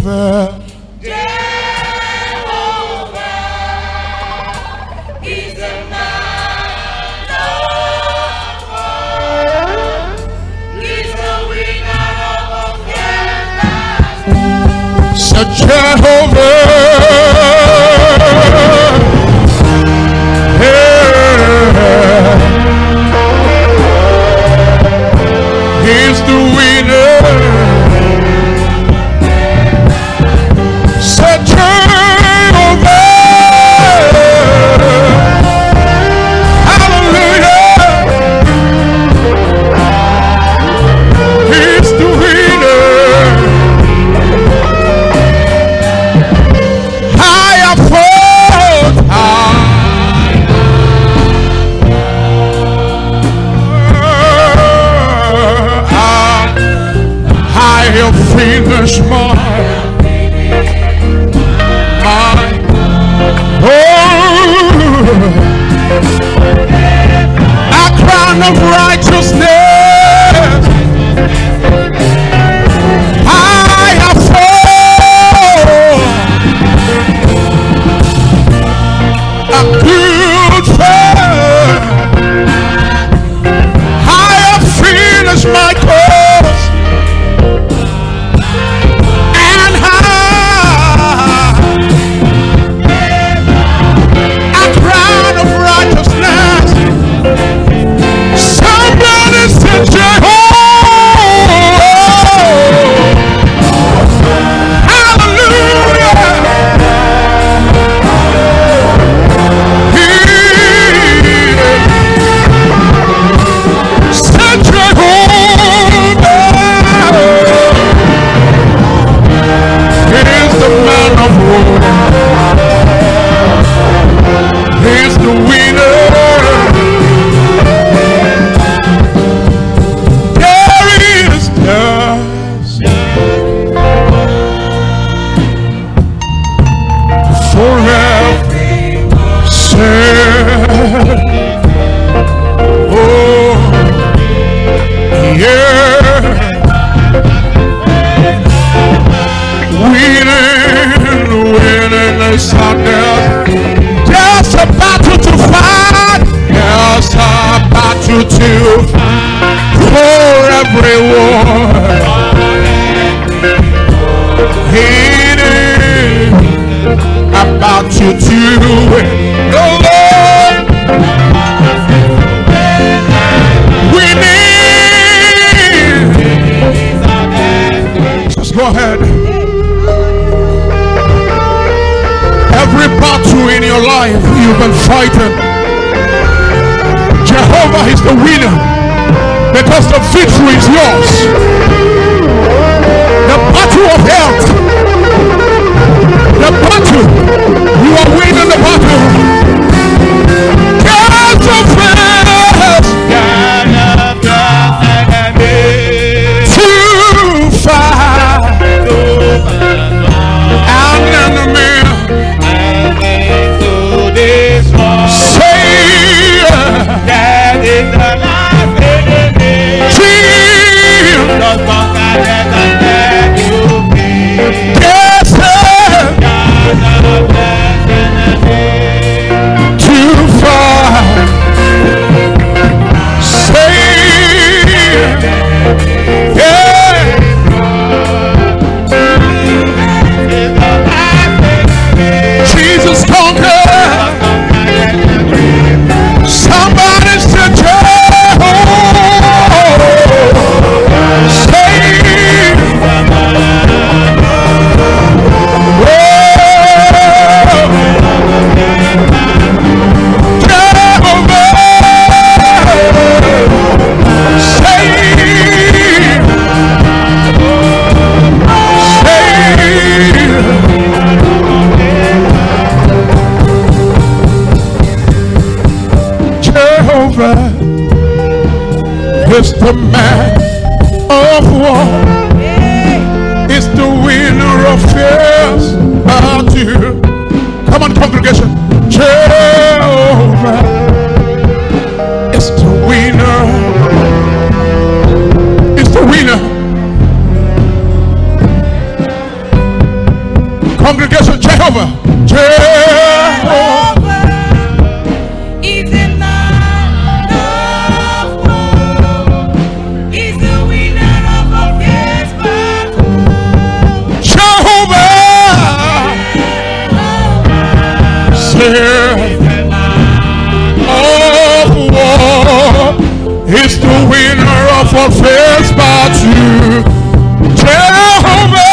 Jehovah. He's the man of war. He's the winner of all fears. So Jehovah. He's the winner. So Jehovah. Hallelujah. He's the winner. I have fought I have finished a crown of righteousness. I have fought a good fight. I have finished my course. He's the winner. There is just forever said. Oh, yeah. Winning is out there. Just a battle to fight. Just a battle to for everyone. It is about to do it. The Lord winning. Just go ahead. Every battle in your life you've been fighting, Jehovah is the winner, because the victory is yours. The battle of health, the battle, you are winning the battle. God of first, to fight an enemy. That is the last enemy. Jesus. is the man of war, is the winner of fears. Come on, congregation. Jehovah is the winner. Is the winner. Jehovah. Jehovah. Is the man of war. Is the winner of a fierce battle. Jehovah. Say, of war is the winner of a fierce battle. Jehovah.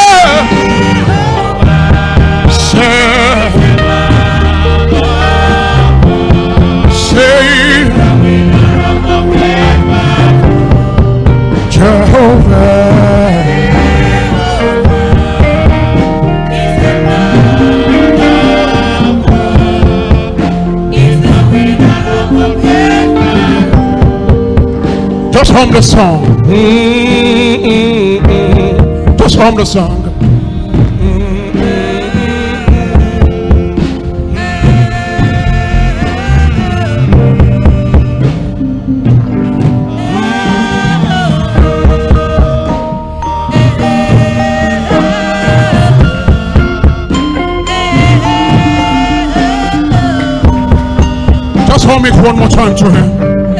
Say, Jehovah. Just hum the song. Just hum the song. Just hum it one more time to him.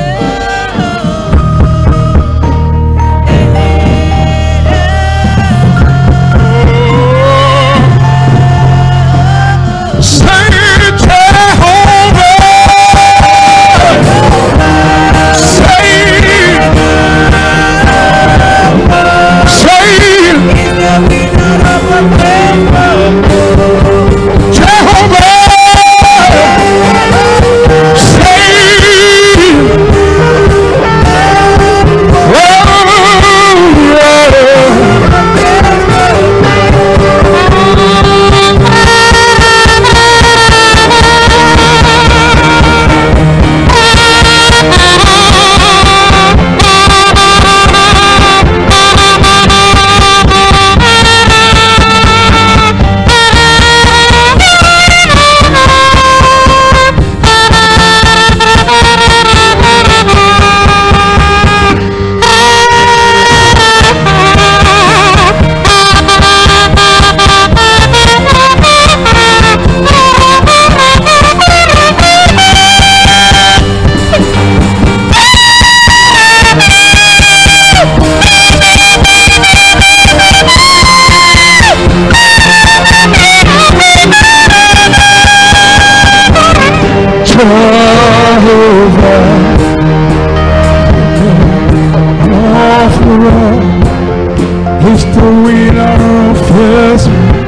He's the winner of this.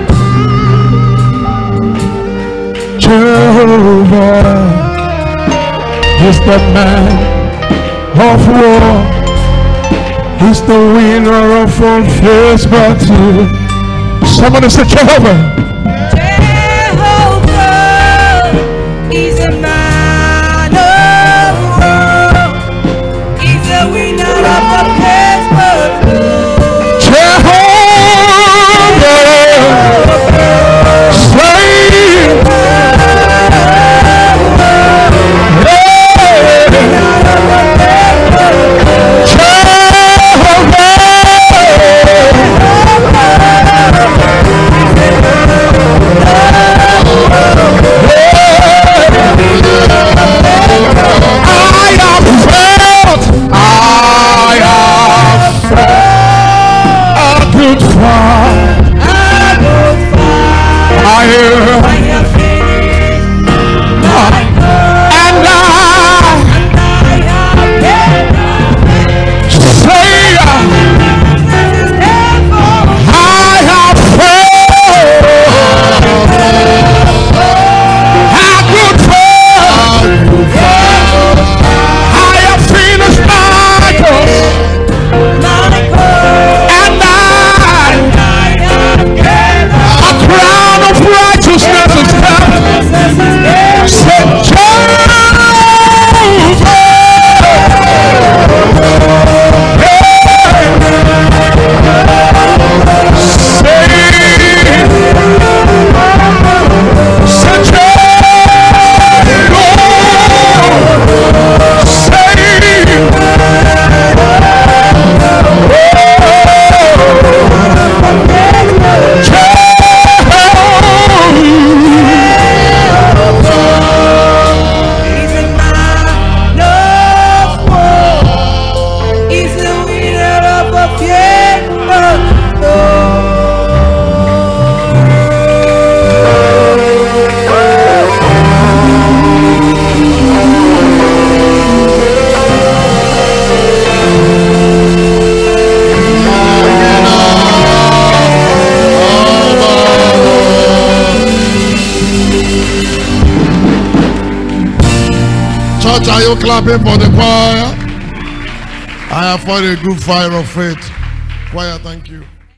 Jehovah is the man of war. He's the winner of all fears battle. Somebody say Jehovah. Jehovah is a man of war. He's the winner of all fears battle. Church, are you clapping for the choir? I have fought a good fight of faith. Choir, thank you.